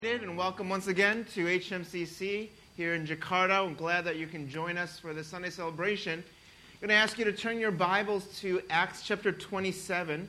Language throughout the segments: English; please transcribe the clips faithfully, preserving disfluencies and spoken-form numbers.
And welcome once again to H M C C here in Jakarta. I'm glad that you can join us for the Sunday celebration. I'm going to ask you to turn your Bibles to Acts chapter twenty-seven.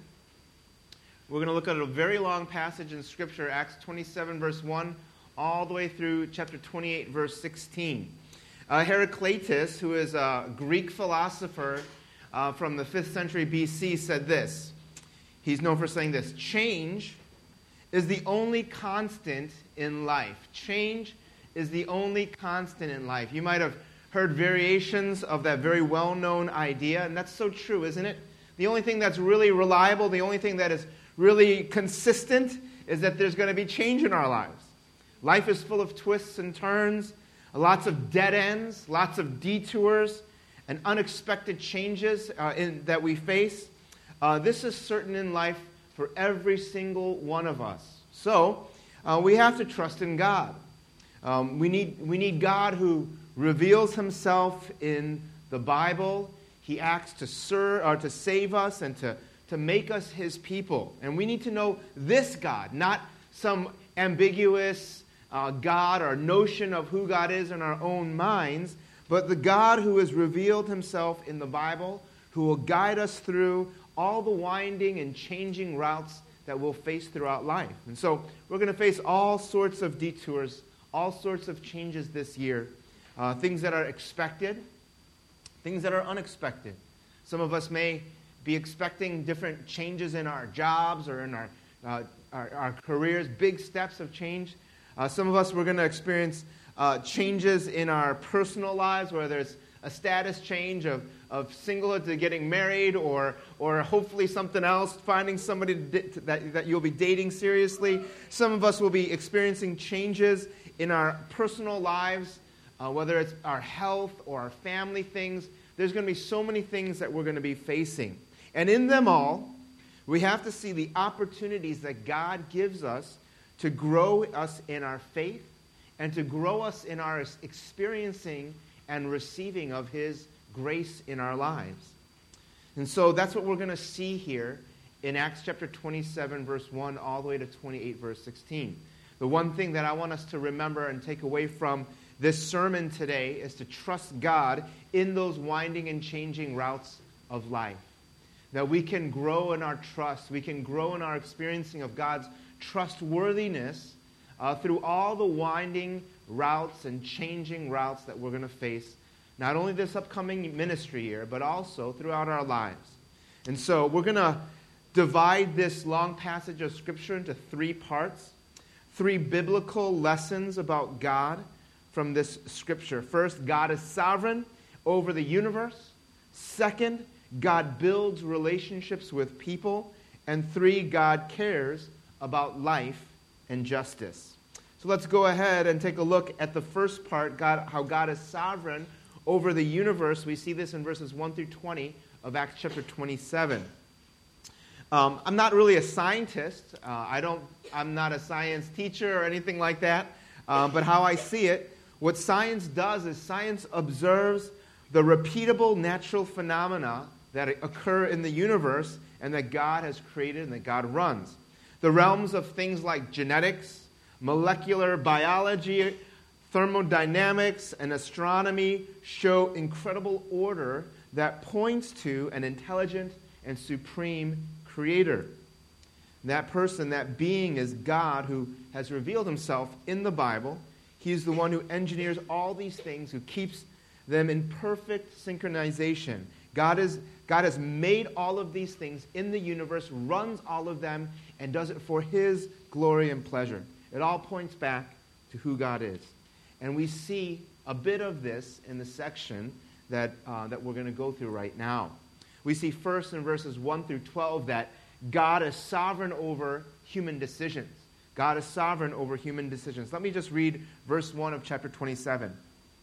We're going to look at a very long passage in Scripture, Acts twenty-seven verse one, all the way through chapter twenty-eight verse sixteen. Uh, Heraclitus, who is a Greek philosopher uh, from the fifth century B C, said this. He's known for saying this: change is the only constant in life. Change is the only constant in life. You might have heard variations of that very well-known idea, and that's so true, isn't it? The only thing that's really reliable, the only thing that is really consistent is that there's going to be change in our lives. Life is full of twists and turns, lots of dead ends, lots of detours, and unexpected changes uh, in, that we face. Uh, this is certain in life for every single one of us. So, uh, we have to trust in God. Um, we need we need God who reveals himself in the Bible. He acts to serve or to save us and to, to make us his people. And we need to know this God, not some ambiguous uh, God or notion of who God is in our own minds, but the God who has revealed himself in the Bible, who will guide us through all the winding and changing routes that we'll face throughout life. And so we're going to face all sorts of detours, all sorts of changes this year, uh, things that are expected, things that are unexpected. Some of us may be expecting different changes in our jobs or in our, uh, our, our careers, big steps of change. Uh, some of us, we're going to experience uh, changes in our personal lives, whether it's a status change of, of singlehood to getting married, or or hopefully something else, finding somebody to, to, that, that you'll be dating seriously. Some of us will be experiencing changes in our personal lives, uh, whether it's our health or our family things. There's going to be so many things that we're going to be facing. And in them all, we have to see the opportunities that God gives us to grow us in our faith and to grow us in our experiencing and receiving of his grace in our lives. And so that's what we're going to see here in Acts chapter twenty-seven, verse one, all the way to twenty-eight, verse sixteen. The one thing that I want us to remember and take away from this sermon today is to trust God in those winding and changing routes of life. That we can grow in our trust, we can grow in our experiencing of God's trustworthiness uh, through all the winding routes and changing routes that we're going to face, not only this upcoming ministry year, but also throughout our lives. And so we're going to divide this long passage of Scripture into three parts, three biblical lessons about God from this Scripture. First, God is sovereign over the universe. Second, God builds relationships with people. And three, God cares about life and justice. So let's go ahead and take a look at the first part, God, how God is sovereign over the universe. We see this in verses one through twenty of Acts chapter twenty-seven. Um, I'm not really a scientist. Uh, I don't, I'm not a science teacher or anything like that. Uh, but how I see it, what science does is science observes the repeatable natural phenomena that occur in the universe and that God has created and that God runs. The realms of things like genetics, molecular biology, thermodynamics, and astronomy show incredible order that points to an intelligent and supreme creator. That person, that being, is God, who has revealed himself in the Bible. He's the one who engineers all these things, who keeps them in perfect synchronization. God is God has made all of these things in the universe, runs all of them, and does it for his glory and pleasure. It all points back to who God is. And we see a bit of this in the section that, uh, that we're going to go through right now. We see first in verses one through twelve that God is sovereign over human decisions. God is sovereign over human decisions. Let me just read verse one of chapter twenty-seven.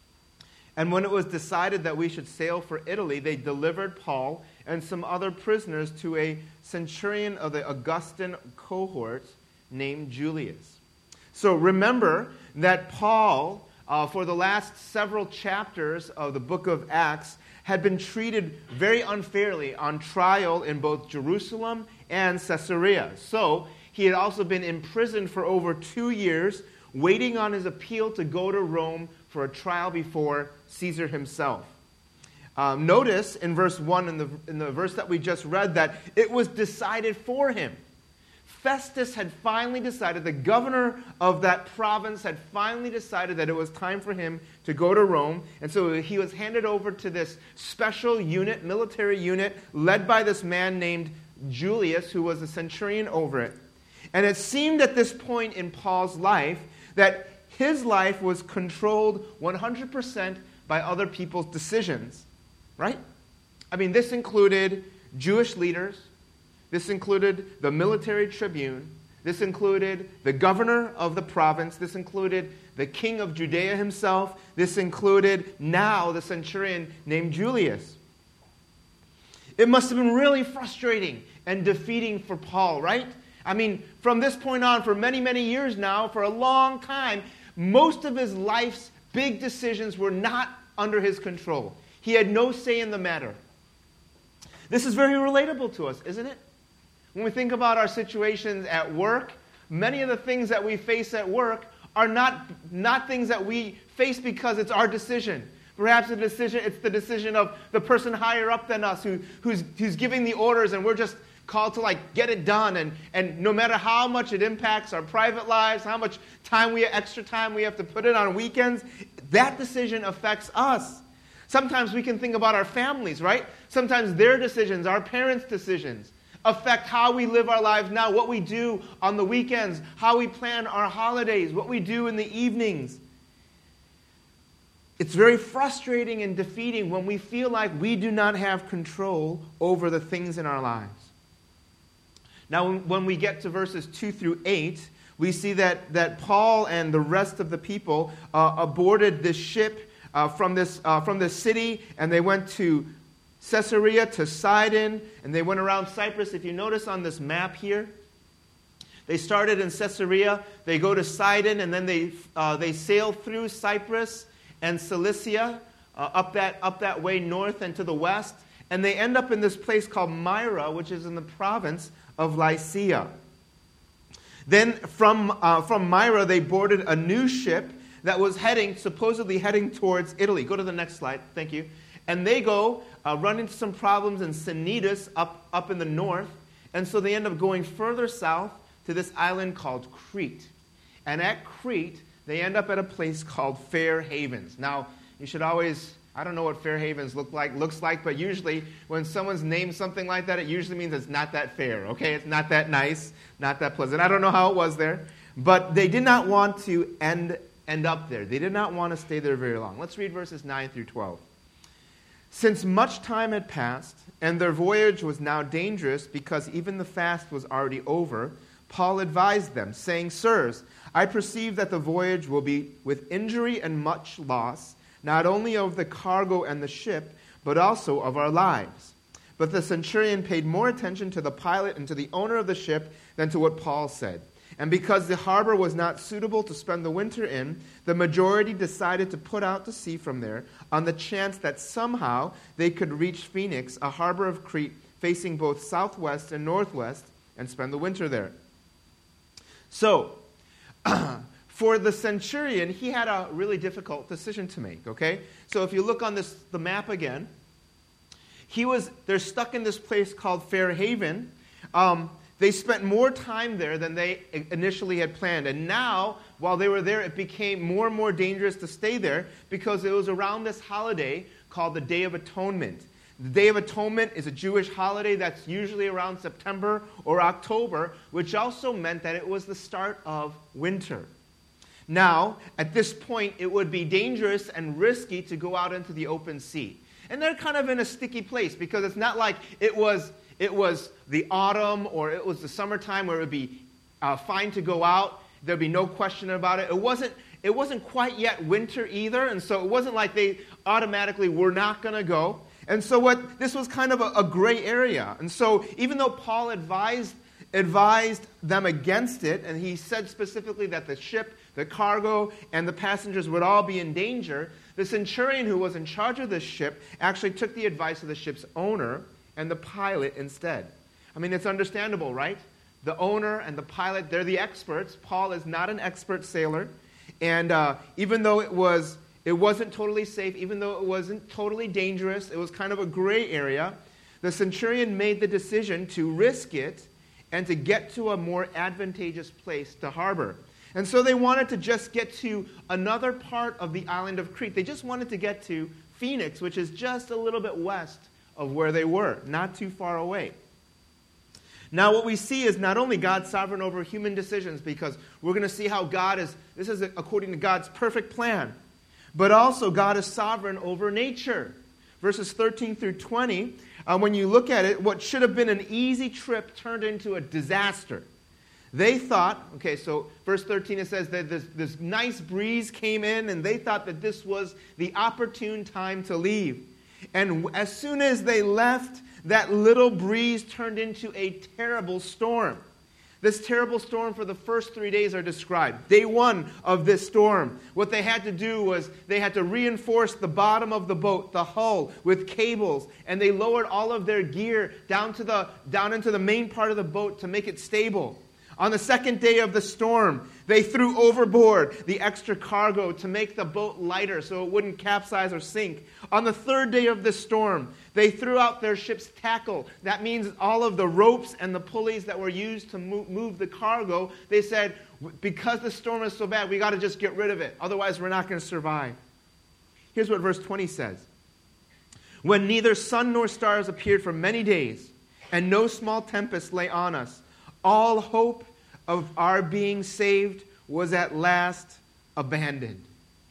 And when it was decided that we should sail for Italy, they delivered Paul and some other prisoners to a centurion of the Augustan cohort named Julius. So remember that Paul, uh, for the last several chapters of the book of Acts, had been treated very unfairly on trial in both Jerusalem and Caesarea. So he had also been imprisoned for over two years waiting on his appeal to go to Rome for a trial before Caesar himself. Um, notice in verse one, in the, in the verse that we just read, that it was decided for him. Festus had finally decided, the governor of that province had finally decided that it was time for him to go to Rome. And so he was handed over to this special unit, military unit, led by this man named Julius, who was a centurion over it. And it seemed at this point in Paul's life that his life was controlled one hundred percent by other people's decisions, right? I mean, this included Jewish leaders. This included the military tribune. This included the governor of the province. This included the king of Judea himself. This included now the centurion named Julius. It must have been really frustrating and defeating for Paul, right? I mean, from this point on, for many, many years now, for a long time, most of his life's big decisions were not under his control. He had no say in the matter. This is very relatable to us, isn't it? When we think about our situations at work, many of the things that we face at work are not, not things that we face because it's our decision. Perhaps the decision, it's the decision of the person higher up than us who, who's, who's giving the orders, and we're just called to like get it done. And, and no matter how much it impacts our private lives, how much time we extra time we have to put in on weekends, that decision affects us. Sometimes we can think about our families, right? Sometimes their decisions, our parents' decisions, affect how we live our lives now, what we do on the weekends, how we plan our holidays, what we do in the evenings. It's very frustrating and defeating when we feel like we do not have control over the things in our lives. Now, when we get to verses two through eight, we see that, that Paul and the rest of the people uh, aborted this ship uh, from this uh, from this city, and they went to Caesarea, to Sidon, and they went around Cyprus. If you notice on this map here, they started in Caesarea, they go to Sidon, and then they uh, they sail through Cyprus and Cilicia, uh, up that up that way north and to the west, and they end up in this place called Myra, which is in the province of Lycia. Then from uh, from Myra, they boarded a new ship that was heading, supposedly heading towards Italy. Go to the next slide, thank you. And they go, uh, run into some problems in Cnidus up, up in the north. And so they end up going further south to this island called Crete. And at Crete, they end up at a place called Fair Havens. Now, you should always, I don't know what Fair Havens look like, looks like, but usually when someone's named something like that, it usually means it's not that fair, okay? It's not that nice, not that pleasant. I don't know how it was there. But they did not want to end, end up there. They did not want to stay there very long. Let's read verses nine through twelve. Since much time had passed, and their voyage was now dangerous because even the fast was already over, Paul advised them, saying, Sirs, I perceive that the voyage will be with injury and much loss, not only of the cargo and the ship, but also of our lives. But the centurion paid more attention to the pilot and to the owner of the ship than to what Paul said. And because the harbor was not suitable to spend the winter in, the majority decided to put out to sea from there on the chance that somehow they could reach Phoenix, a harbor of Crete facing both southwest and northwest, and spend the winter there. So, for the centurion, he had a really difficult decision to make, okay? So if you look on this the map again, he was they're stuck in this place called Fair Haven. Um, They spent more time there than they initially had planned. And now, while they were there, it became more and more dangerous to stay there because it was around this holiday called the Day of Atonement. The Day of Atonement is a Jewish holiday that's usually around September or October, which also meant that it was the start of winter. Now, at this point, it would be dangerous and risky to go out into the open sea. And they're kind of in a sticky place because it's not like it was... It was the autumn or it was the summertime where it would be uh, fine to go out. There'd be no question about it. It wasn't, it wasn't quite yet winter either, and so it wasn't like they automatically were not going to go. And so what this was kind of a, a gray area. And so even though Paul advised, advised them against it, and he said specifically that the ship, the cargo, and the passengers would all be in danger, the centurion who was in charge of this ship actually took the advice of the ship's owner and the pilot instead. I mean, it's understandable, right? the owner and the pilot, they're the experts. Paul is not an expert sailor. And uh, even though it, was, it wasn't totally safe, even though it wasn't totally dangerous, it was kind of a gray area, the centurion made the decision to risk it and to get to a more advantageous place to harbor. And so they wanted to just get to another part of the island of Crete. They just wanted to get to Phoenix, which is just a little bit west of where they were, not too far away. Now what we see is not only God sovereign over human decisions, because we're going to see how God is, this is according to God's perfect plan, but also God is sovereign over nature. Verses thirteen through twenty, uh, when you look at it, what should have been an easy trip turned into a disaster. They thought, okay, so verse thirteen, it says that this, this nice breeze came in, and they thought that this was the opportune time to leave. And as soon as they left, that little breeze turned into a terrible storm. This terrible storm for the first three days are described. Day one of this storm, what they had to do was they had to reinforce the bottom of the boat, the hull, with cables, and they lowered all of their gear down to the down into the main part of the boat to make it stable. On the second day of the storm, they threw overboard the extra cargo to make the boat lighter so it wouldn't capsize or sink. On the third day of the storm, they threw out their ship's tackle. That means all of the ropes and the pulleys that were used to move, move the cargo. They said, because the storm is so bad, we got to just get rid of it. Otherwise, we're not going to survive. Here's what verse twenty says. When neither sun nor stars appeared for many days, and no small tempest lay on us, all hope of our being saved was at last abandoned.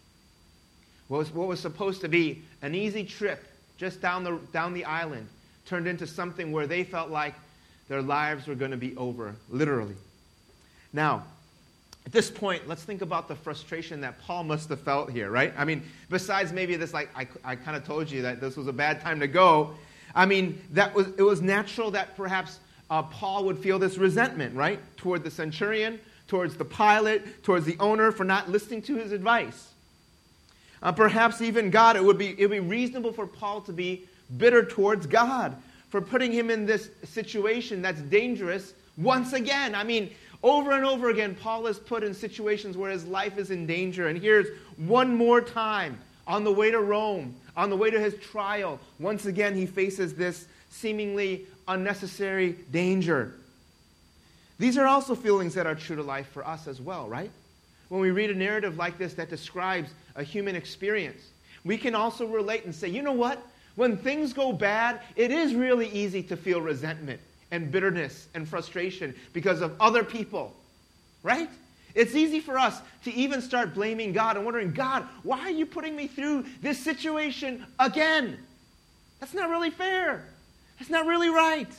What was, what was supposed to be an easy trip just down the, down the island turned into something where they felt like their lives were going to be over, literally. Now, at this point, let's think about the frustration that Paul must have felt here, right? I mean, besides maybe this, like, I, I kind of told you that this was a bad time to go. I mean, that was it was natural that perhaps Uh, Paul would feel this resentment, right? Toward the centurion, towards the pilot, towards the owner for not listening to his advice. Uh, perhaps even God, it would be it would be reasonable for Paul to be bitter towards God for putting him in this situation that's dangerous once again. I mean, over and over again, Paul is put in situations where his life is in danger. And here's one more time, on the way to Rome, on the way to his trial, once again he faces this seemingly unnecessary danger. These are also feelings that are true to life for us as well, right? When we read a narrative like this that describes a human experience, we can also relate and say, you know what? When things go bad, it is really easy to feel resentment and bitterness and frustration because of other people, right? It's easy for us to even start blaming God and wondering, God, why are you putting me through this situation again? That's not really fair. That's not really right.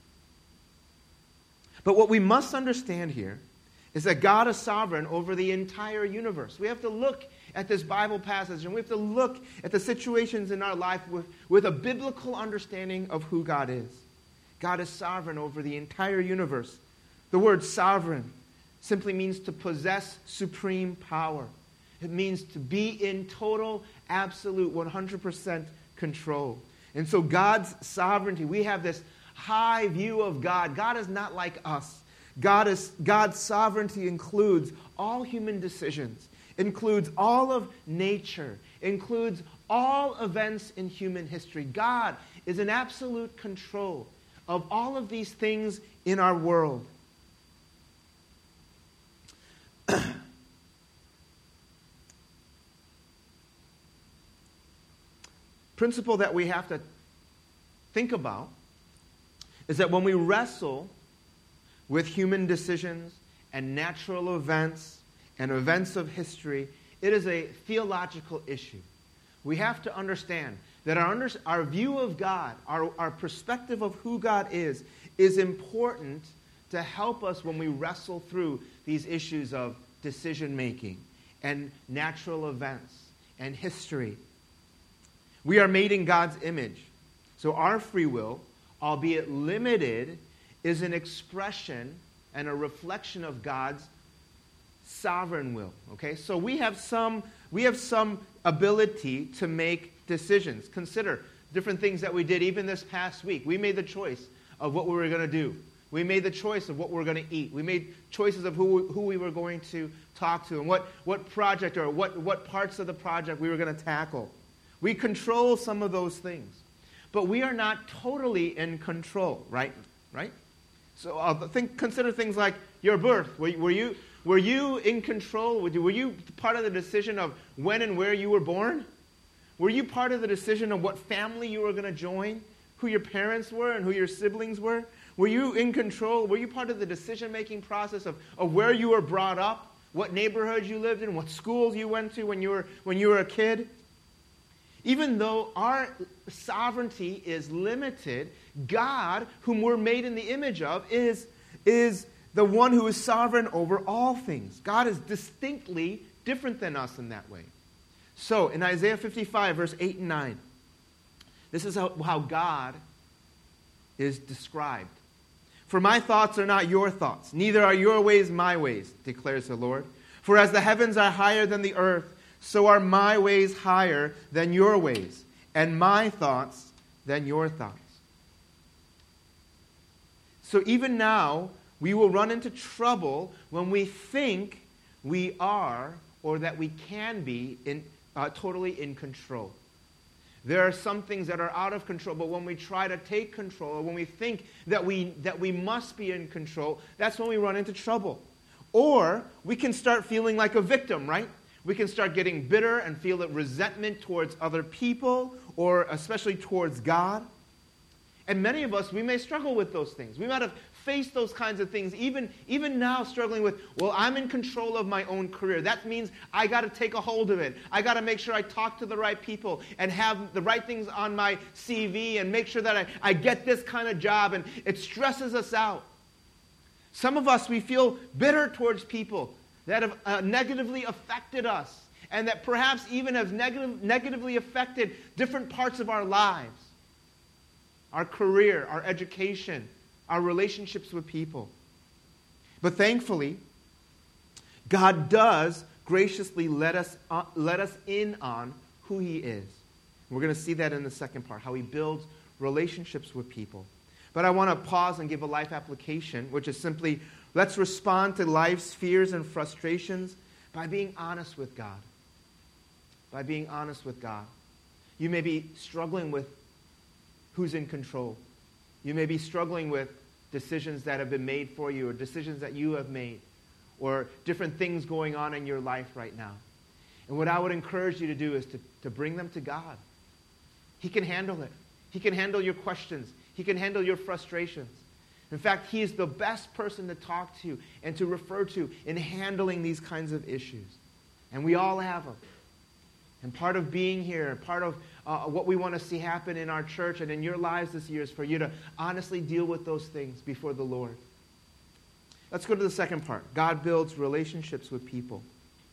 But what we must understand here is that God is sovereign over the entire universe. We have to look at this Bible passage and we have to look at the situations in our life with, with a biblical understanding of who God is. God is sovereign over the entire universe. The word sovereign simply means to possess supreme power. It means to be in total, absolute, one hundred percent control. And so God's sovereignty, we have this high view of God. God is not like us. God is, God's sovereignty includes all human decisions, includes all of nature, includes all events in human history. God is in absolute control of all of these things in our world. Principle that we have to think about is that when we wrestle with human decisions and natural events and events of history, it is a theological issue. We have to understand that our, under, our view of God, our, our perspective of who God is, is important to help us when we wrestle through these issues of decision-making and natural events and history. We are made in God's image. So our free will, albeit limited, is an expression and a reflection of God's sovereign will. Okay? So we have some we have some ability to make decisions. Consider different things that we did even this past week. We made the choice of what we were going to do. We made the choice of what we're going to eat. We made choices of who, who we were going to talk to and what, what project or what, what parts of the project we were going to tackle. We control some of those things. But we are not totally in control, right? Right? So uh, think, consider things like your birth. Were, were, you, were you in control? Were you, were you part of the decision of when and where you were born? Were you part of the decision of what family you were going to join? Who your parents were and who your siblings were? Were you in control? Were you part of the decision-making process of, of where you were brought up? What neighborhoods you lived in? What schools you went to when you were, when you were a kid? Even though our sovereignty is limited, God, whom we're made in the image of, is, is the one who is sovereign over all things. God is distinctly different than us in that way. So, in Isaiah fifty-five, verse eight and nine, this is how, how God is described. For my thoughts are not your thoughts, neither are your ways my ways, declares the Lord. For as the heavens are higher than the earth, so are my ways higher than your ways, and my thoughts than your thoughts. So even now, we will run into trouble when we think we are, or that we can be, in, uh, totally in control. There are some things that are out of control, but when we try to take control, or when we think that we, that we must be in control, that's when we run into trouble. Or we can start feeling like a victim, right? We can start getting bitter and feel resentment towards other people, or especially towards God. And many of us, we may struggle with those things. We might have faced those kinds of things, even, even now struggling with, well, I'm in control of my own career. That means I got to take a hold of it. I got to make sure I talk to the right people and have the right things on my C V and make sure that I, I get this kind of job. And it stresses us out. Some of us, we feel bitter towards people that have uh, negatively affected us and that perhaps even have negative, negatively affected different parts of our lives. Our career, our education, our relationships with people. But thankfully, God does graciously let us, uh, let us in on who He is. We're going to see that in the second part, how He builds relationships with people. But I want to pause and give a life application, which is simply, let's respond to life's fears and frustrations by being honest with God. By being honest with God. You may be struggling with who's in control. You may be struggling with decisions that have been made for you, or decisions that you have made, or different things going on in your life right now. And what I would encourage you to do is to, to bring them to God. He can handle it. He can handle your questions. He can handle your frustrations. In fact, He is the best person to talk to and to refer to in handling these kinds of issues. And we all have them. And part of being here, part of uh, what we want to see happen in our church and in your lives this year is for you to honestly deal with those things before the Lord. Let's go to the second part. God builds relationships with people.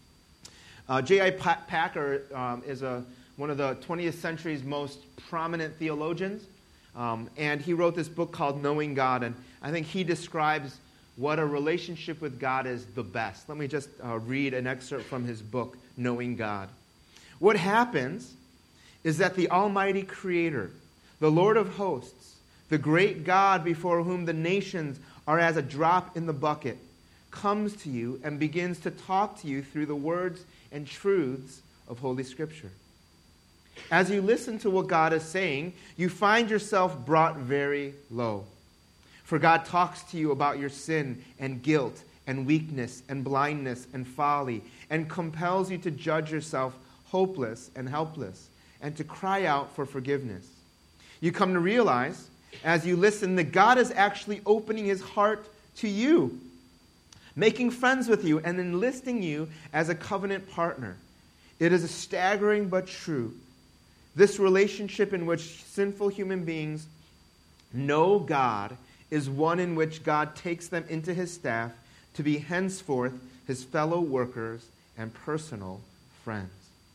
Uh, J I Packer um, is a, one of the twentieth century's most prominent theologians. Um, and he wrote this book called Knowing God. And I think he describes what a relationship with God is the best. Let me just uh, read an excerpt from his book, Knowing God. What happens is that the Almighty Creator, the Lord of hosts, the great God before whom the nations are as a drop in the bucket, comes to you and begins to talk to you through the words and truths of Holy Scripture. As you listen to what God is saying, you find yourself brought very low. For God talks to you about your sin and guilt and weakness and blindness and folly, and compels you to judge yourself hopeless and helpless, and to cry out for forgiveness. You come to realize, as you listen, that God is actually opening His heart to you, making friends with you, and enlisting you as a covenant partner. It is staggering but true. This relationship in which sinful human beings know God is one in which God takes them into His staff to be henceforth His fellow workers and personal friends.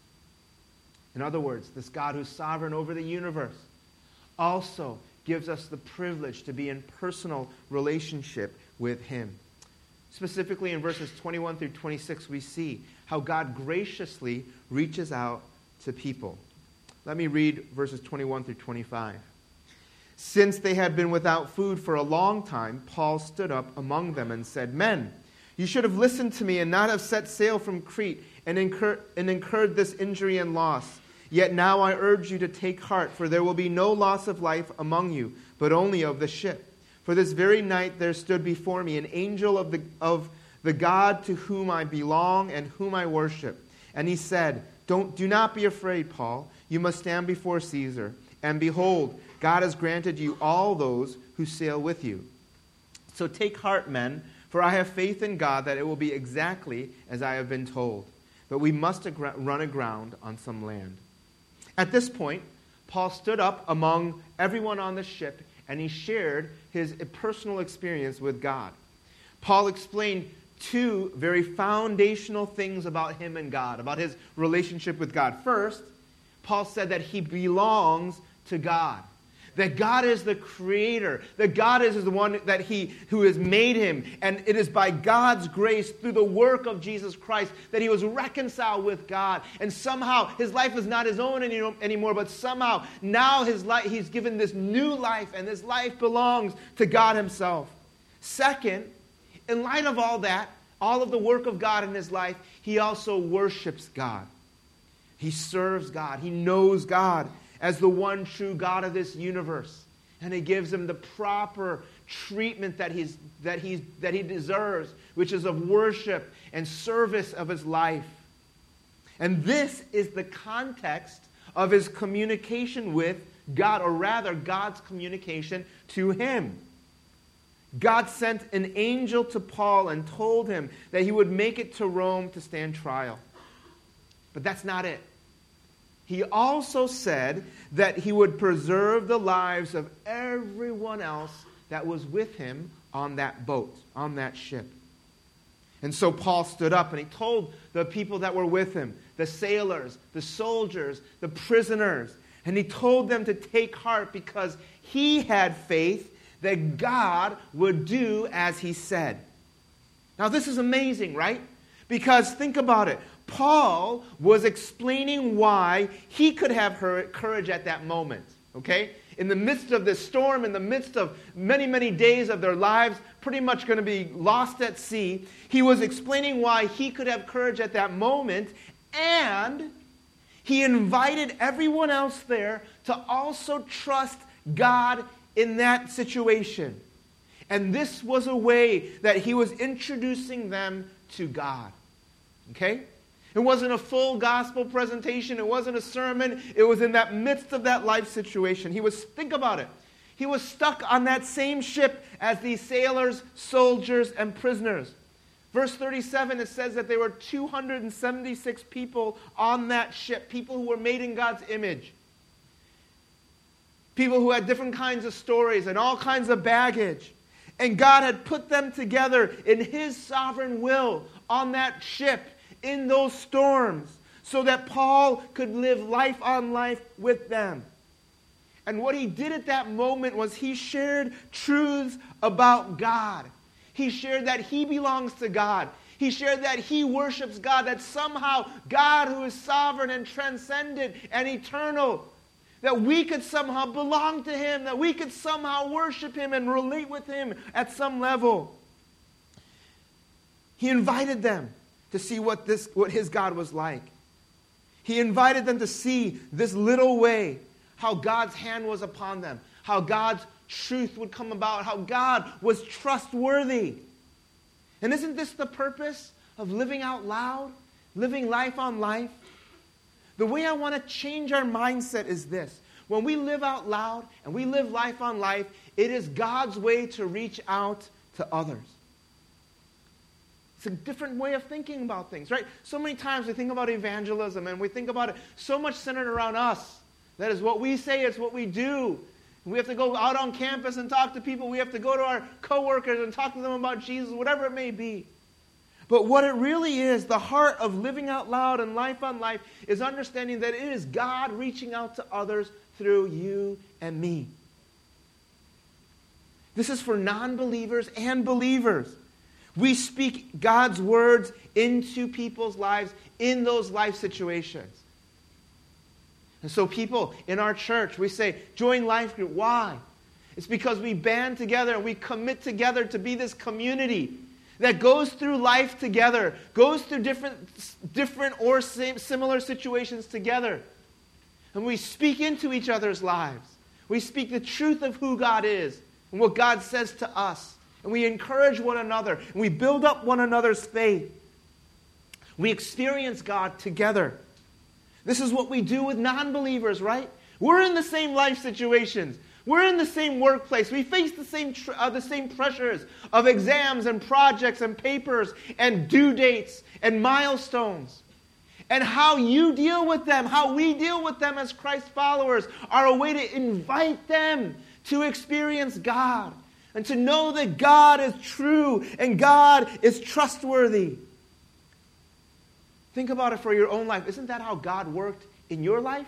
In other words, this God who's sovereign over the universe also gives us the privilege to be in personal relationship with Him. Specifically in verses twenty-one through twenty-six, we see how God graciously reaches out to people. Let me read verses twenty-one through twenty-five. It Since they had been without food for a long time, Paul stood up among them and said, "Men, you should have listened to me and not have set sail from Crete and, incur- and incurred this injury and loss. Yet now I urge you to take heart, for there will be no loss of life among you, but only of the ship. For this very night there stood before me an angel of the, of the God to whom I belong and whom I worship. And he said, Don't, do not be afraid, Paul. You must stand before Caesar. And behold, God has granted you all those who sail with you. So take heart, men, for I have faith in God that it will be exactly as I have been told. But we must agra- run aground on some land." At this point, Paul stood up among everyone on the ship, and he shared his personal experience with God. Paul explained two very foundational things about him and God, about his relationship with God. First, Paul said that he belongs to God. That God is the creator. That God is the one that he who has made him. And it is by God's grace, through the work of Jesus Christ, that he was reconciled with God. And somehow his life is not his own any, anymore, but somehow now his life, he's given this new life, and this life belongs to God himself. Second, in light of all that, all of the work of God in his life, he also worships God. He serves God. He knows God as the one true God of this universe. And he gives him the proper treatment that, he's, that, he's, that he deserves, which is of worship and service of his life. And this is the context of his communication with God, or rather, God's communication to him. God sent an angel to Paul and told him that he would make it to Rome to stand trial. But that's not it. He also said that he would preserve the lives of everyone else that was with him on that boat, on that ship. And so Paul stood up and he told the people that were with him, the sailors, the soldiers, the prisoners, and he told them to take heart because he had faith that God would do as he said. Now this is amazing, right? Because think about it. Paul was explaining why he could have courage at that moment, okay? In the midst of this storm, in the midst of many, many days of their lives, pretty much going to be lost at sea, he was explaining why he could have courage at that moment, and he invited everyone else there to also trust God in that situation. And this was a way that he was introducing them to God, okay? It wasn't a full gospel presentation. It wasn't a sermon. It was in that midst of that life situation. He was, think about it. He was stuck on that same ship as these sailors, soldiers, and prisoners. Verse thirty-seven, it says that there were two hundred seventy-six people on that ship, people who were made in God's image. People who had different kinds of stories and all kinds of baggage. And God had put them together in his sovereign will on that ship, in those storms, so that Paul could live life on life with them. And what he did at that moment was he shared truths about God. He shared that he belongs to God. He shared that he worships God, that somehow God, who is sovereign and transcendent and eternal, that we could somehow belong to him, that we could somehow worship him and relate with him at some level. He invited them to see what this, what his God was like. He invited them to see this little way, how God's hand was upon them, how God's truth would come about, how God was trustworthy. And isn't this the purpose of living out loud, living life on life? The way I want to change our mindset is this. When we live out loud and we live life on life, it is God's way to reach out to others. It's a different way of thinking about things, right? So many times we think about evangelism and we think about it so much centered around us. That is what we say, it's what we do. We have to go out on campus and talk to people. We have to go to our coworkers and talk to them about Jesus, whatever it may be. But what it really is, the heart of living out loud and life on life, is understanding that it is God reaching out to others through you and me. This is for non-believers and believers. We speak God's words into people's lives in those life situations. And so people in our church, we say, join life group. Why? It's because we band together and we commit together to be this community that goes through life together, goes through different, different or same, similar situations together. And we speak into each other's lives. We speak the truth of who God is and what God says to us. And we encourage one another. And we build up one another's faith. We experience God together. This is what we do with non-believers, right? We're in the same life situations. We're in the same workplace. We face the same tr- uh, the same pressures of exams and projects and papers and due dates and milestones. And how you deal with them, how we deal with them as Christ followers, are a way to invite them to experience God and to know that God is true and God is trustworthy. Think about it for your own life. Isn't that how God worked in your life?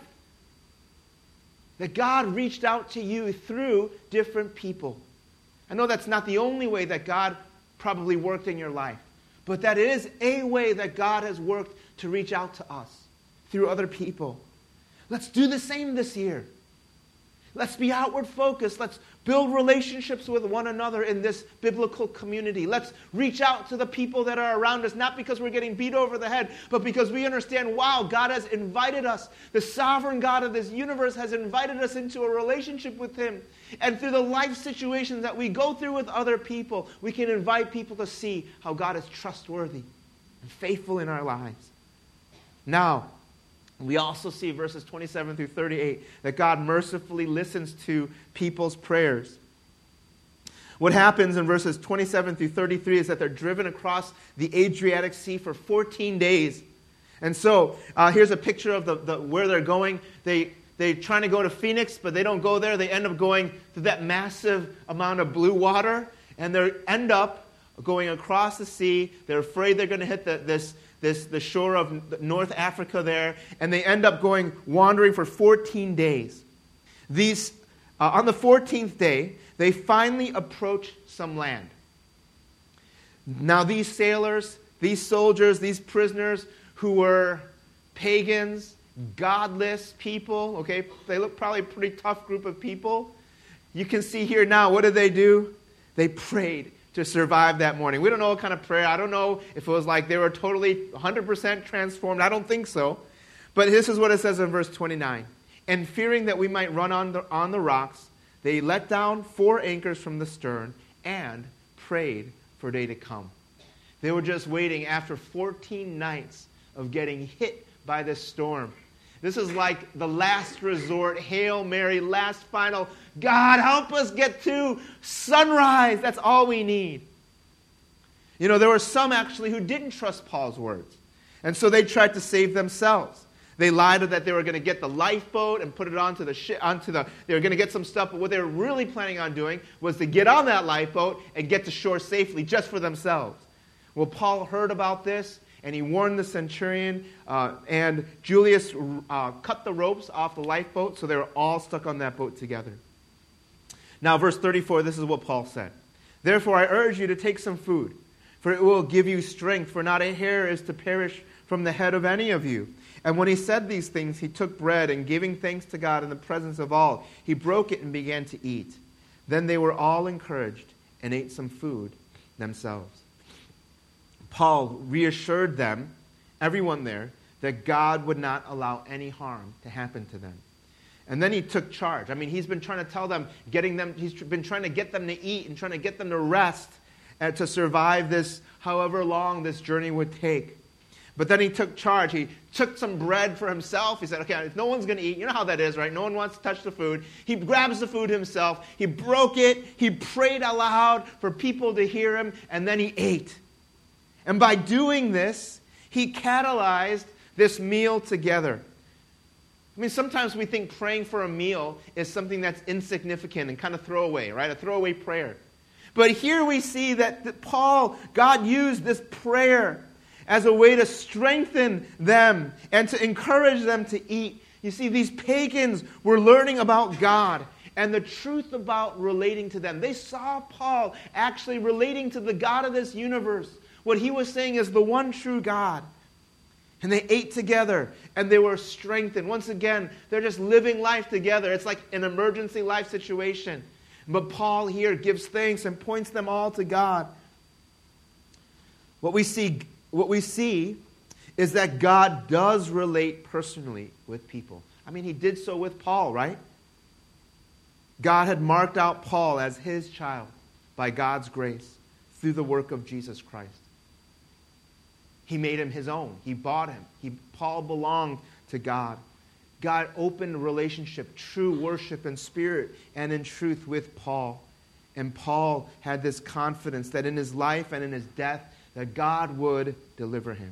That God reached out to you through different people. I know that's not the only way that God probably worked in your life, but that is a way that God has worked to reach out to us through other people. Let's do the same this year. Let's be outward focused. Let's build relationships with one another in this biblical community. Let's reach out to the people that are around us, not because we're getting beat over the head, but because we understand, wow, God has invited us. The sovereign God of this universe has invited us into a relationship with Him. And through the life situations that we go through with other people, we can invite people to see how God is trustworthy and faithful in our lives. Now, we also see verses twenty-seven through thirty-eight that God mercifully listens to people's prayers. What happens in verses twenty-seven through thirty-three is that they're driven across the Adriatic Sea for fourteen days. And so uh, here's a picture of the, the where they're going. They, they're trying to go to Phoenix, but they don't go there. They end up going to that massive amount of blue water, and they end up going across the sea. They're afraid they're going to hit the, this This, the shore of North Africa there, and they end up going wandering for fourteen days. These, uh, on the fourteenth day, they finally approach some land. Now these sailors, these soldiers, these prisoners who were pagans, godless people, okay, they look probably a pretty tough group of people. You can see here now, what did they do? They prayed to survive that morning. We don't know what kind of prayer. I don't know if it was like they were totally one hundred percent transformed. I don't think so. But this is what it says in verse twenty-nine. And fearing that we might run on the, on the rocks, they let down four anchors from the stern and prayed for day to come. They were just waiting after fourteen nights of getting hit by this storm. This is like the last resort, Hail Mary, last final, God, help us get to sunrise. That's all we need. You know, there were some actually who didn't trust Paul's words. And so they tried to save themselves. They lied that they were going to get the lifeboat and put it onto the ship, onto the, they were going to get some stuff, but what they were really planning on doing was to get on that lifeboat and get to shore safely just for themselves. Well, Paul heard about this, and he warned the centurion, uh, and Julius uh, cut the ropes off the lifeboat, so they were all stuck on that boat together. Now, verse thirty-four, this is what Paul said. Therefore, I urge you to take some food, for it will give you strength, for not a hair is to perish from the head of any of you. And when he said these things, he took bread, and giving thanks to God in the presence of all, he broke it and began to eat. Then they were all encouraged and ate some food themselves. Paul reassured them, everyone there, that God would not allow any harm to happen to them. And then he took charge. I mean, he's been trying to tell them, getting them, he's been trying to get them to eat and trying to get them to rest and to survive this, however long this journey would take. But then he took charge. He took some bread for himself. He said, okay, if no one's going to eat, you know how that is, right? No one wants to touch the food. He grabs the food himself. He broke it. He prayed aloud for people to hear him, and then he ate. And by doing this, he catalyzed this meal together. I mean, sometimes we think praying for a meal is something that's insignificant and kind of throwaway, right? A throwaway prayer. But here we see that, that Paul, God used this prayer as a way to strengthen them and to encourage them to eat. You see, these pagans were learning about God and the truth about relating to them. They saw Paul actually relating to the God of this universe. What he was saying is the one true God. And they ate together, and they were strengthened. Once again, they're just living life together. It's like an emergency life situation. But Paul here gives thanks and points them all to God. What we see, what we see is that God does relate personally with people. I mean, he did so with Paul, right? God had marked out Paul as his child by God's grace through the work of Jesus Christ. He made him his own. He bought him. He, Paul belonged to God. God opened a relationship, true worship in spirit and in truth with Paul. And Paul had this confidence that in his life and in his death, that God would deliver him.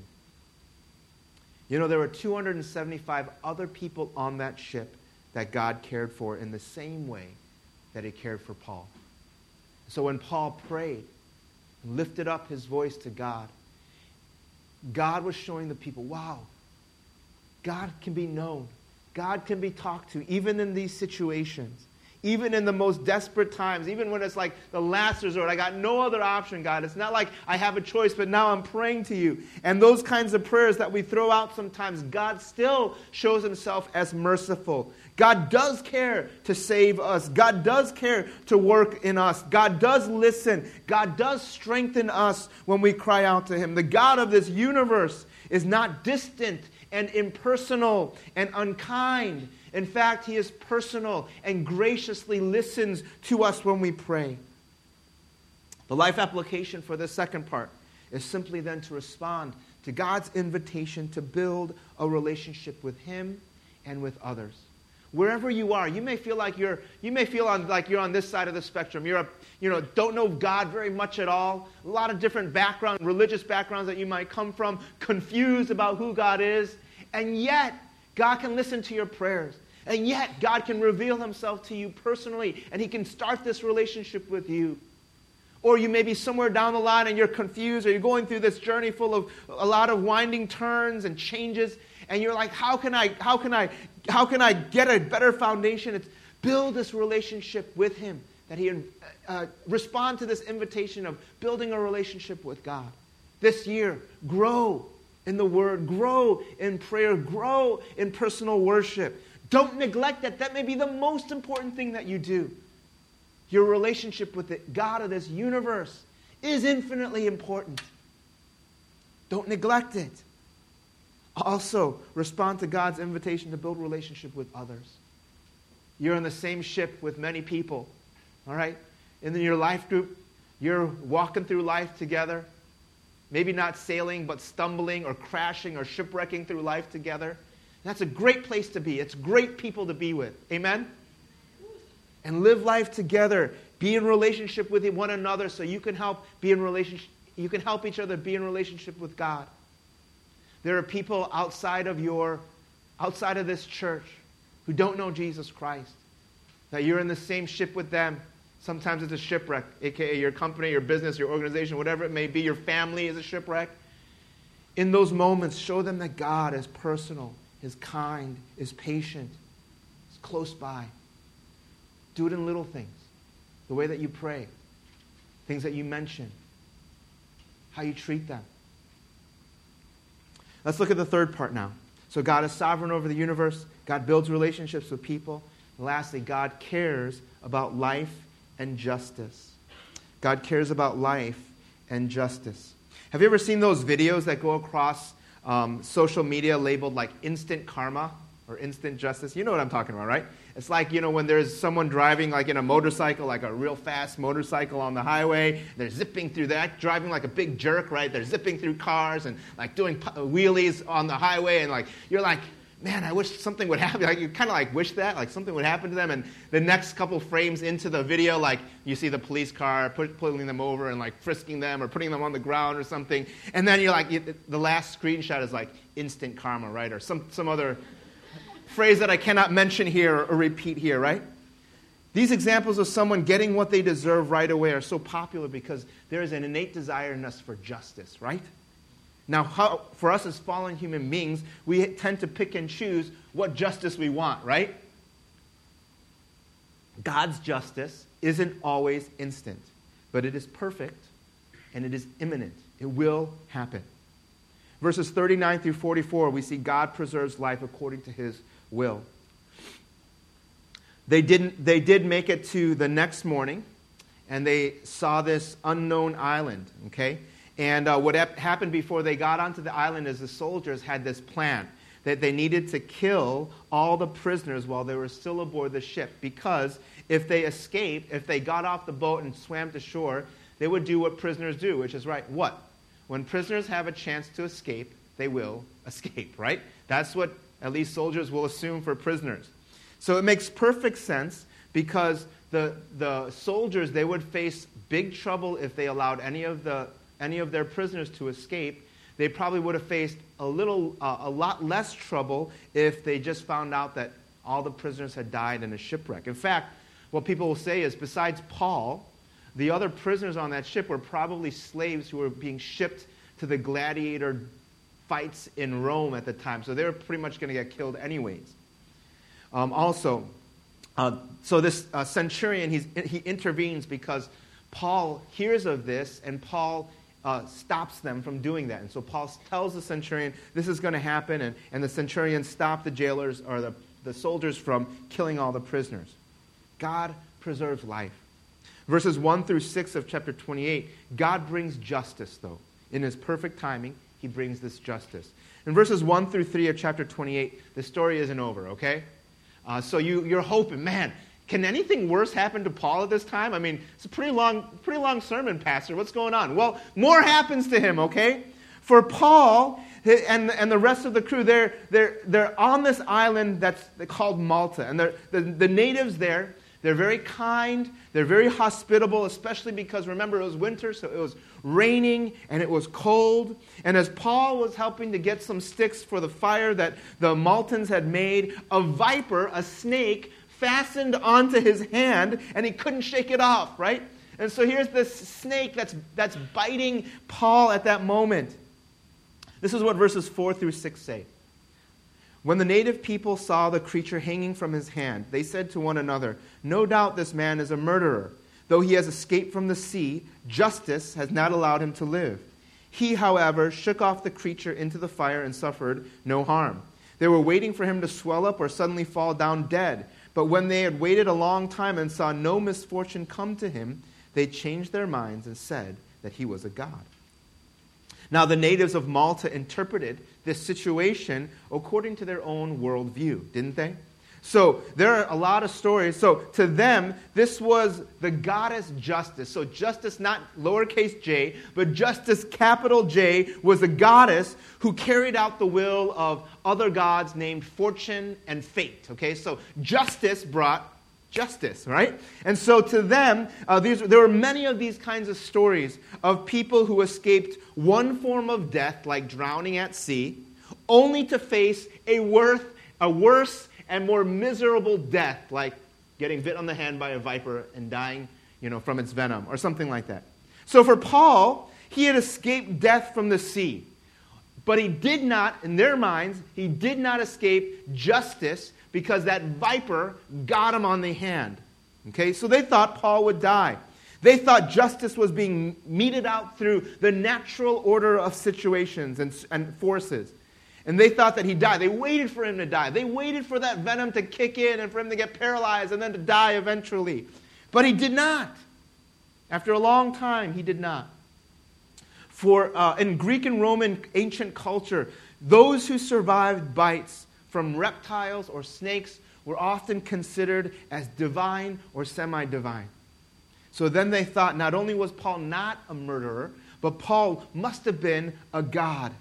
You know, there were two hundred seventy-five other people on that ship that God cared for in the same way that he cared for Paul. So when Paul prayed and lifted up his voice to God, God was showing the people, wow, God can be known. God can be talked to, even in these situations. Even in the most desperate times, even when it's like the last resort. I got no other option, God. It's not like I have a choice, but now I'm praying to you. And those kinds of prayers that we throw out sometimes, God still shows himself as merciful. God does care to save us. God does care to work in us. God does listen. God does strengthen us when we cry out to him. The God of this universe is not distant and impersonal and unkind. In fact, he is personal and graciously listens to us when we pray. The life application for this second part is simply then to respond to God's invitation to build a relationship with him and with others. Wherever you are, you may feel like you're you may feel on, like you're on this side of the spectrum. You're a, you know, don't know God very much at all. A lot of different background, religious backgrounds that you might come from, confused about who God is, and yet God can listen to your prayers. And yet, God can reveal himself to you personally, and he can start this relationship with you. Or you may be somewhere down the line and you're confused, or you're going through this journey full of a lot of winding turns and changes, and you're like, how can I, how can I, how can I get a better foundation? It's build this relationship with him, that he uh, respond to this invitation of building a relationship with God. This year, grow in the Word, grow in prayer, grow in personal worship. Don't neglect that. That may be the most important thing that you do. Your relationship with the God of this universe is infinitely important. Don't neglect it. Also, respond to God's invitation to build relationship with others. You're on the same ship with many people, all right? And in your life group, you're walking through life together. Maybe not sailing, but stumbling or crashing or shipwrecking through life together. That's a great place to be. It's great people to be with. Amen? And live life together. Be in relationship with one another so you can help be in relationship. You can help each other be in relationship with God. There are people outside of your, outside of this church who don't know Jesus Christ. That you're in the same ship with them. Sometimes it's a shipwreck, aka your company, your business, your organization, whatever it may be. Your family is a shipwreck. In those moments, show them that God is personal, is kind, is patient, is close by. Do it in little things. The way that you pray. Things that you mention. How you treat them. Let's look at the third part now. So God is sovereign over the universe. God builds relationships with people. And lastly, God cares about life and justice. God cares about life and justice. Have you ever seen those videos that go across Um, social media labeled like instant karma or instant justice? You know what I'm talking about, right? It's like, you know, when there's someone driving like in a motorcycle, like a real fast motorcycle on the highway, they're zipping through that, driving like a big jerk, right? They're zipping through cars and like doing wheelies on the highway, and like, you're like, man, I wish something would happen. Like, you kind of like wish that, like something would happen to them. And the next couple frames into the video, like you see the police car put, pulling them over and like frisking them or putting them on the ground or something. And then you're like, you, the last screenshot is like instant karma, right? Or some, some other phrase that I cannot mention here or, or repeat here, right? These examples of someone getting what they deserve right away are so popular because there is an innate desire in us for justice, right? Now, how, for us as fallen human beings, we tend to pick and choose what justice we want, right? God's justice isn't always instant, but it is perfect and it is imminent. It will happen. Verses thirty-nine through forty-four, we see God preserves life according to his will. They didn't. They did make it to the next morning, and they saw this unknown island. Okay, and uh, what hap- happened before they got onto the island is the soldiers had this plan that they needed to kill all the prisoners while they were still aboard the ship, because if they escaped, if they got off the boat and swam to shore, they would do what prisoners do, which is right. What? When prisoners have a chance to escape, they will escape, right? That's what at least soldiers will assume for prisoners. So it makes perfect sense, because the the soldiers, they would face big trouble if they allowed any of the any of their prisoners to escape. They probably would have faced a little, uh, a lot less trouble if they just found out that all the prisoners had died in a shipwreck. In fact, what people will say is, besides Paul, the other prisoners on that ship were probably slaves who were being shipped to the gladiator fights in Rome at the time. So they were pretty much going to get killed anyways. Um, also, uh, so this uh, centurion, he's, he intervenes because Paul hears of this, and Paul uh, stops them from doing that. And so Paul tells the centurion, this is going to happen, and, and the centurion stopped the jailers, or the, the soldiers, from killing all the prisoners. God preserves life. Verses one through six of chapter twenty-eight, God brings justice, though. In his perfect timing, he brings this justice. In verses one through three of chapter twenty-eight, the story isn't over, okay? Uh, so you, you're hoping, man, can anything worse happen to Paul at this time? I mean, it's a pretty long, pretty long sermon, Pastor. What's going on? Well, more happens to him, okay? For Paul and, and the rest of the crew, they're, they're, they're on this island that's called Malta. And the, the natives there, they're very kind, they're very hospitable, especially because, remember, it was winter, so it was raining and it was cold. And as Paul was helping to get some sticks for the fire that the Maltans had made, a viper, a snake, fastened onto his hand, and he couldn't shake it off, right? And so here's this snake that's, that's biting Paul at that moment. This is what verses four through six say. When the native people saw the creature hanging from his hand, they said to one another, "No doubt this man is a murderer. Though he has escaped from the sea, justice has not allowed him to live." He, however, shook off the creature into the fire and suffered no harm. They were waiting for him to swell up or suddenly fall down dead. But when they had waited a long time and saw no misfortune come to him, they changed their minds and said that he was a god. Now, the natives of Malta interpreted this situation according to their own worldview, didn't they? So there are a lot of stories. So to them, this was the goddess Justice. So Justice, not lowercase j, but Justice, capital J, was a goddess who carried out the will of other gods named Fortune and Fate. Okay, so Justice brought justice, right? And so to them, uh, these, there were many of these kinds of stories of people who escaped one form of death, like drowning at sea, only to face a, worth, a worse and more miserable death, like getting bit on the hand by a viper and dying, you know, from its venom, or something like that. So for Paul, he had escaped death from the sea. But he did not, in their minds, he did not escape justice, because that viper got him on the hand. Okay, so they thought Paul would die. They thought justice was being meted out through the natural order of situations and, and forces. And they thought that he'd die. They waited for him to die. They waited for that venom to kick in and for him to get paralyzed and then to die eventually. But he did not. After a long time, he did not. For uh, in Greek and Roman ancient culture, those who survived bites from reptiles or snakes were often considered as divine or semi-divine. So then they thought not only was Paul not a murderer, but Paul must have been a god.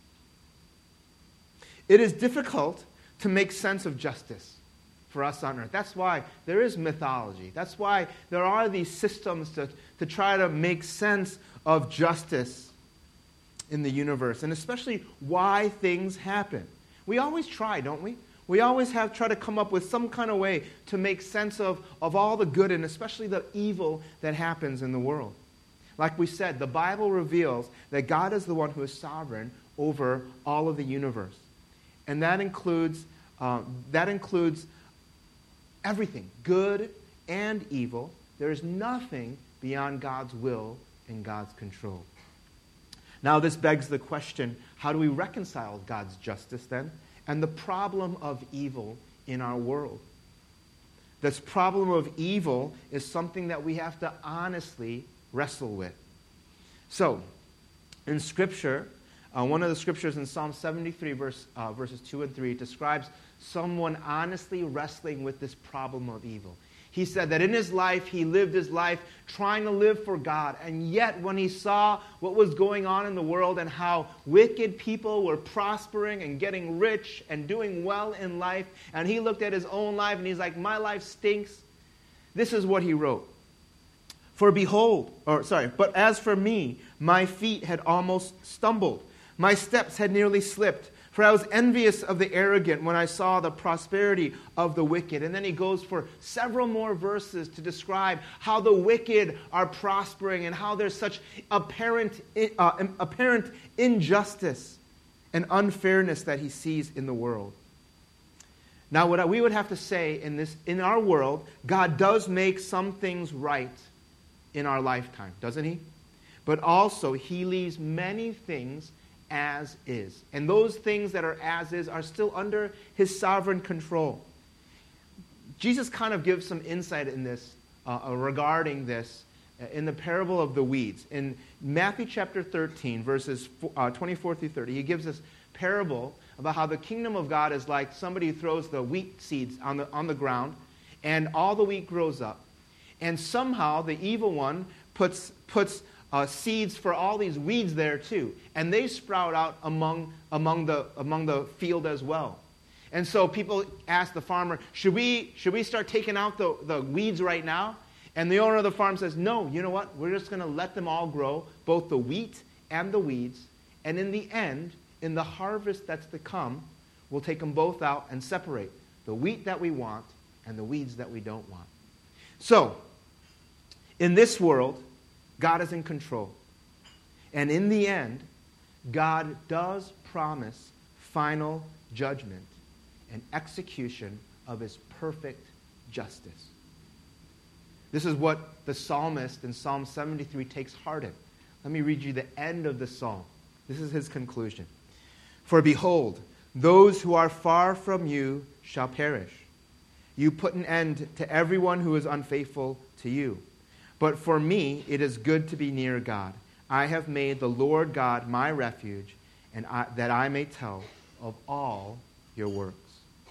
It is difficult to make sense of justice for us on earth. That's why there is mythology. That's why there are these systems to, to try to make sense of justice in the universe, and especially why things happen. We always try, don't we? We always have try to come up with some kind of way to make sense of, of all the good and especially the evil that happens in the world. Like we said, the Bible reveals that God is the one who is sovereign over all of the universe. And that includes, uh, that includes everything, good and evil. There is nothing beyond God's will and God's control. Now this begs the question, how do we reconcile God's justice then and the problem of evil in our world? This problem of evil is something that we have to honestly wrestle with. So, in Scripture, uh, one of the scriptures in Psalm seventy-three, verse, uh, verses two and three, describes someone honestly wrestling with this problem of evil. He said that in his life, he lived his life trying to live for God. And yet, when he saw what was going on in the world and how wicked people were prospering and getting rich and doing well in life, and he looked at his own life and he's like, my life stinks. This is what he wrote. For behold, or sorry, but as for me, my feet had almost stumbled. My steps had nearly slipped. For I was envious of the arrogant when I saw the prosperity of the wicked. And then he goes for several more verses to describe how the wicked are prospering and how there's such apparent, uh, apparent injustice and unfairness that he sees in the world. Now, what we would have to say in this, in our world, God does make some things right in our lifetime, doesn't he? But also, he leaves many things as is. And those things that are as is are still under his sovereign control. Jesus kind of gives some insight in this, uh, regarding this, uh, in the parable of the weeds. In Matthew chapter thirteen, verses uh, twenty-four through thirty, he gives this parable about how the kingdom of God is like somebody who throws the wheat seeds on the, on the ground, and all the wheat grows up. And somehow the evil one puts puts Uh, seeds for all these weeds there too, and they sprout out among among the among the field as well. And so people ask the farmer, should we should we start taking out the, the weeds right now? And the owner of the farm says, no, you know what? We're just going to let them all grow, both the wheat and the weeds. And in the end, in the harvest that's to come, we'll take them both out and separate the wheat that we want and the weeds that we don't want. So, in this world, God is in control. And in the end, God does promise final judgment and execution of his perfect justice. This is what the psalmist in Psalm seventy-three takes heart in. Let me read you the end of the psalm. This is his conclusion. For behold, those who are far from you shall perish. You put an end to everyone who is unfaithful to you. But for me, it is good to be near God. I have made the Lord God my refuge, and I, that I may tell of all your works.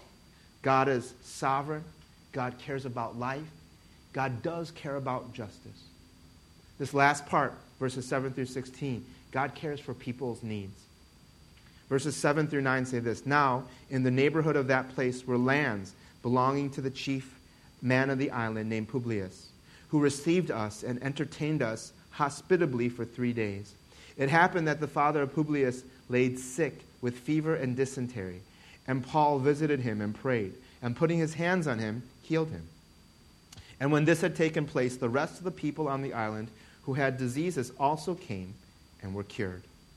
God is sovereign. God cares about life. God does care about justice. This last part, verses seven through sixteen, God cares for people's needs. Verses seven through nine say this, now, in the neighborhood of that place were lands belonging to the chief man of the island named Publius, who received us and entertained us hospitably for three days. It happened that the father of Publius laid sick with fever and dysentery, and Paul visited him and prayed, and putting his hands on him, healed him. And when this had taken place, the rest of the people on the island who had diseases also came and were cured.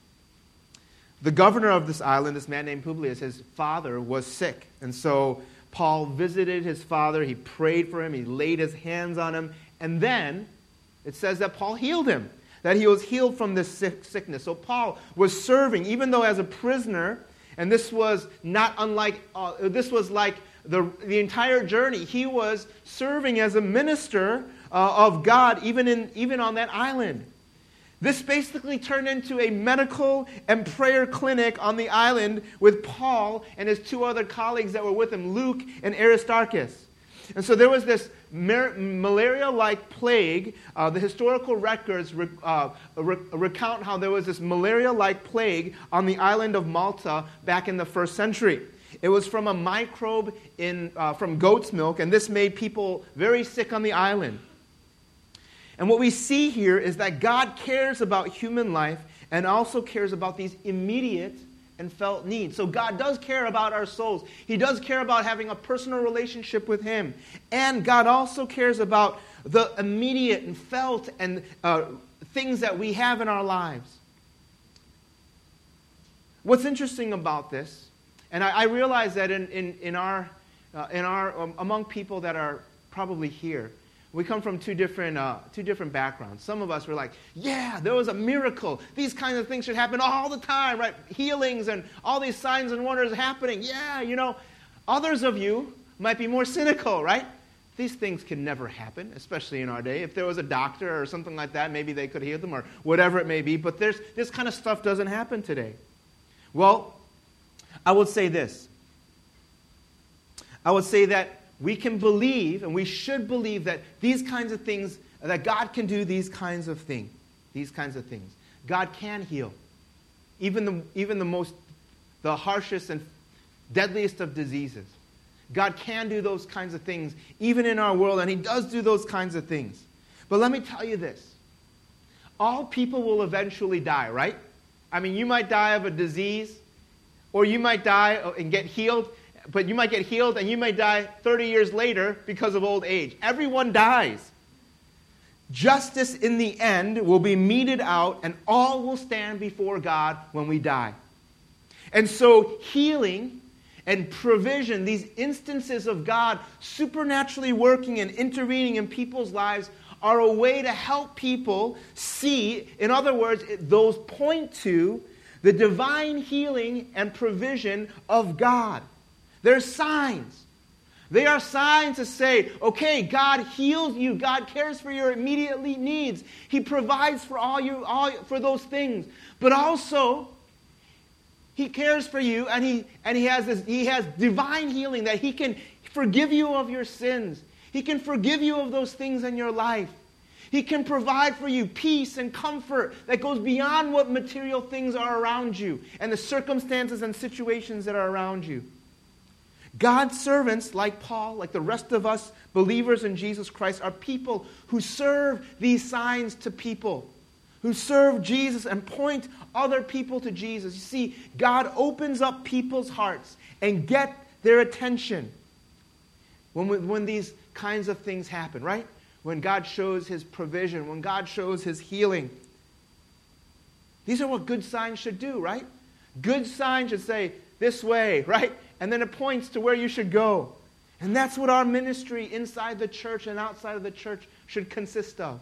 The governor of this island, this man named Publius, his father was sick, and so Paul visited his father, he prayed for him, he laid his hands on him, and then it says that Paul healed him, that he was healed from this sick sickness. So Paul was serving, even though as a prisoner, and this was not unlike, uh, this was like the, the entire journey. He was serving as a minister uh, of God, even, in, even on that island. This basically turned into a medical and prayer clinic on the island with Paul and his two other colleagues that were with him, Luke and Aristarchus. And so there was this mar- malaria-like plague. Uh, the historical records re- uh, re- recount how there was this malaria-like plague on the island of Malta back in the first century. It was from a microbe in, uh, from goat's milk, and this made people very sick on the island. And what we see here is that God cares about human life and also cares about these immediate and felt needs. So God does care about our souls. He does care about having a personal relationship with him. And God also cares about the immediate and felt and uh, things that we have in our lives. What's interesting about this, and I, I realize that in, in, in our, uh, in our um, among people that are probably here, we come from two different uh, two different backgrounds. Some of us were like, yeah, there was a miracle. These kinds of things should happen all the time, right? Healings and all these signs and wonders happening. Yeah, you know. Others of you might be more cynical, right? These things can never happen, especially in our day. If there was a doctor or something like that, maybe they could heal them or whatever it may be. But there's, this kind of stuff doesn't happen today. Well, I would say this. I would say that we can believe, and we should believe, that these kinds of things, that God can do these kinds of things. These kinds of things. God can heal. Even the, even the most, the harshest and deadliest of diseases. God can do those kinds of things, even in our world, and He does do those kinds of things. But let me tell you this. All people will eventually die, right? I mean, you might die of a disease, or you might die and get healed, but you might get healed and you might die thirty years later because of old age. Everyone dies. Justice in the end will be meted out, and all will stand before God when we die. And so healing and provision, these instances of God supernaturally working and intervening in people's lives, are a way to help people see, in other words, those point to the divine healing and provision of God. They're signs. They are signs to say, okay, God heals you. God cares for your immediate needs. He provides for all you, all for those things. But also, He cares for you, and He and He has this, He has divine healing that He can forgive you of your sins. He can forgive you of those things in your life. He can provide for you peace and comfort that goes beyond what material things are around you and the circumstances and situations that are around you. God's servants, like Paul, like the rest of us believers in Jesus Christ, are people who serve these signs to people, who serve Jesus and point other people to Jesus. You see, God opens up people's hearts and get their attention when, we, when these kinds of things happen, right? When God shows His provision, when God shows His healing. These are what good signs should do, right? Good signs should say, this way, right? And then it points to where you should go. And that's what our ministry inside the church and outside of the church should consist of.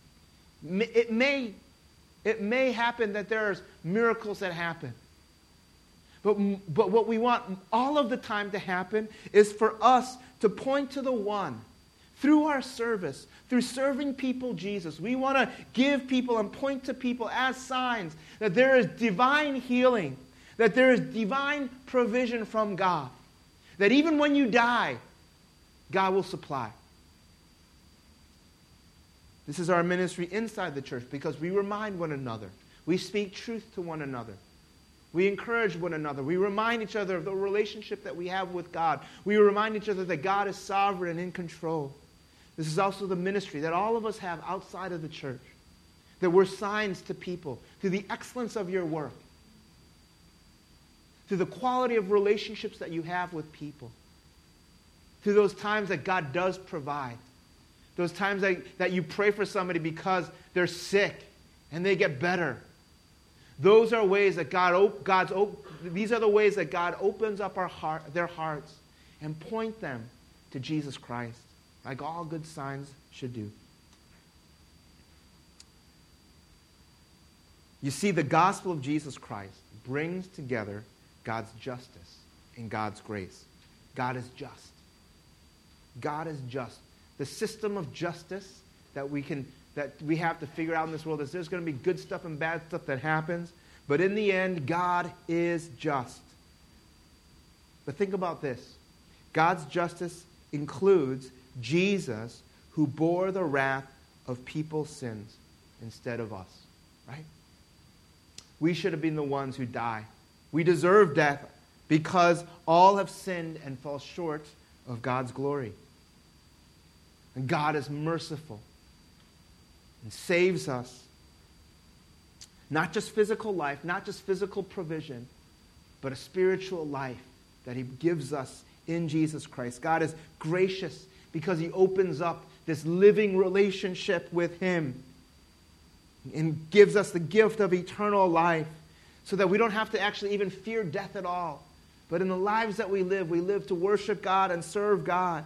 It may, it may happen that there's miracles that happen. But, but what we want all of the time to happen is for us to point to the one. Through our service, through serving people Jesus, we want to give people and point to people as signs that there is divine healing, that there is divine provision from God, that even when you die, God will supply. This is our ministry inside the church because we remind one another. We speak truth to one another. We encourage one another. We remind each other of the relationship that we have with God. We remind each other that God is sovereign and in control. This is also the ministry that all of us have outside of the church, that we're signs to people through the excellence of your work, through the quality of relationships that you have with people, through those times that God does provide, those times that, that you pray for somebody because they're sick and they get better. Those are ways that God, God's, these are the ways that God opens up our heart, their hearts and point them to Jesus Christ, like all good signs should do. You see, the gospel of Jesus Christ brings together God's justice and God's grace. God is just. God is just. The system of justice that we can that we have to figure out in this world is there's going to be good stuff and bad stuff that happens, but in the end, God is just. But think about this. God's justice includes Jesus, who bore the wrath of people's sins instead of us, right? We should have been the ones who die. We deserve death because all have sinned and fall short of God's glory. And God is merciful and saves us. Not just physical life, not just physical provision, but a spiritual life that He gives us in Jesus Christ. God is gracious because He opens up this living relationship with Him and gives us the gift of eternal life so that we don't have to actually even fear death at all. But in the lives that we live, we live to worship God and serve God.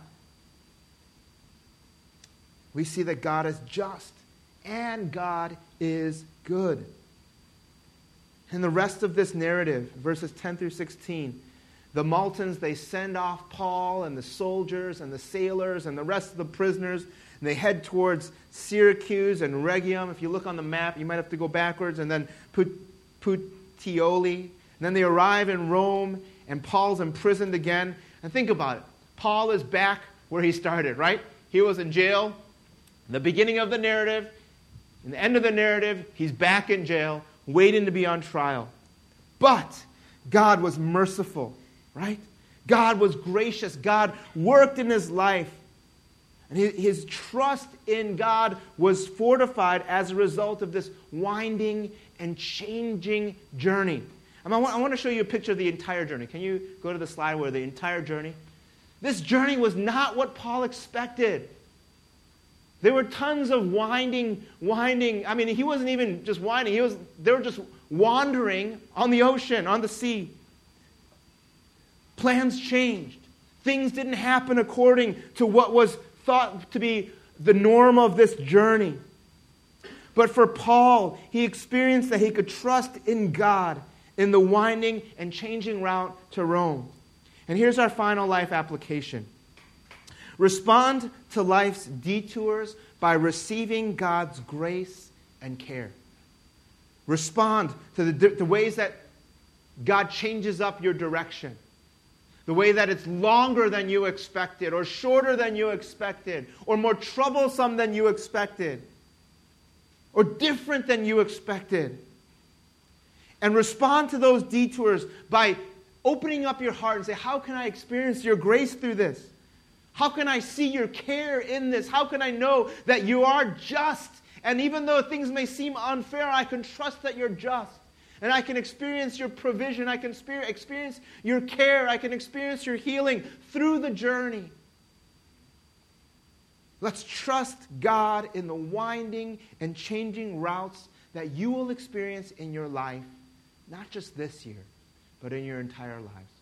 We see that God is just and God is good. In the rest of this narrative, verses ten through sixteen, the Maltans, they send off Paul and the soldiers and the sailors and the rest of the prisoners, and they head towards Syracuse and Rhegium. If you look on the map, you might have to go backwards, and then Put- Puteoli. And then they arrive in Rome, and Paul's imprisoned again. And think about it. Paul is back where he started, right? He was in jail. In the beginning of the narrative, in the end of the narrative, he's back in jail, waiting to be on trial. But God was merciful, right? God was gracious. God worked in his life. And his trust in God was fortified as a result of this winding and changing journey. I want to show you a picture of the entire journey. Can you go to the slide where the entire journey? This journey was not what Paul expected. There were tons of winding, winding. I mean, he wasn't even just winding. He was, they were just wandering on the ocean, on the sea. Plans changed. Things didn't happen according to what was thought to be the norm of this journey. But for Paul, he experienced that he could trust in God in the winding and changing route to Rome. And here's our final life application. Respond to life's detours by receiving God's grace and care. Respond to the, the ways that God changes up your direction. The way that it's longer than you expected, or shorter than you expected, or more troublesome than you expected, or different than you expected. And respond to those detours by opening up your heart and say, how can I experience your grace through this? How can I see your care in this? How can I know that you are just? And even though things may seem unfair, I can trust that you're just. And I can experience your provision. I can experience your care. I can experience your healing through the journey. Let's trust God in the winding and changing routes that you will experience in your life, not just this year, but in your entire lives.